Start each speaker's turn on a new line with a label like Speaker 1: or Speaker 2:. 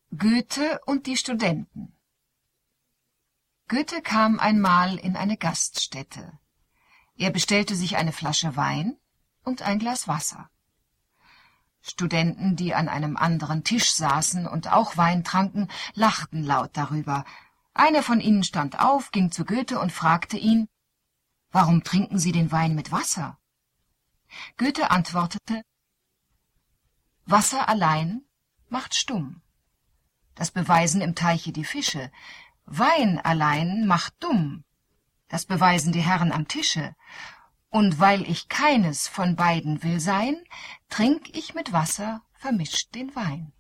Speaker 1: Goethe und die Studenten. Goethe kam einmal in eine Gaststätte. Er bestellte sich eine Flasche Wein und ein Glas Wasser. Studenten, die an einem anderen Tisch saßen und auch Wein tranken, lachten laut darüber. Einer von ihnen stand auf, ging zu Goethe und fragte ihn: »Warum trinken Sie den Wein mit Wasser?« Goethe antwortete: »Wasser allein macht stumm. Das beweisen im Teiche die Fische. Wein allein macht dumm. Das beweisen die Herren am Tische. Und weil ich keines von beiden will sein, trink ich mit Wasser vermischt den Wein.«